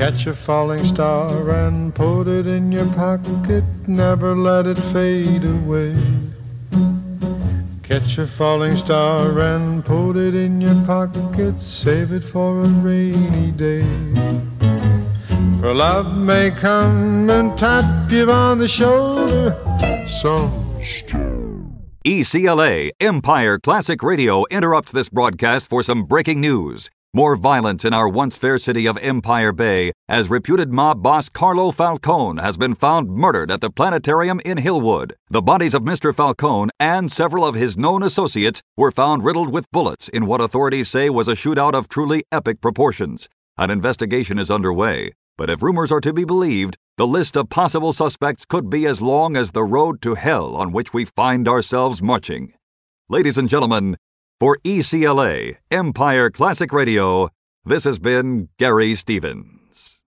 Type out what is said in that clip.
Catch a falling star and put it in your pocket, never let it fade away. Catch a falling star and put it in your pocket, save it for a rainy day. For love may come and tap you on the shoulder. ECLA, Empire Classic Radio, interrupts this broadcast for some breaking news. More violence in our once fair city of Empire Bay, as reputed mob boss Carlo Falcone has been found murdered at the planetarium in Hillwood. The bodies of Mr. Falcone and several of his known associates were found riddled with bullets in what authorities say was a shootout of truly epic proportions. An investigation is underway, but if rumors are to be believed, the list of possible suspects could be as long as the road to hell on which we find ourselves marching. Ladies and gentlemen, for ECLA, Empire Classic Radio, this has been Gary Stevens.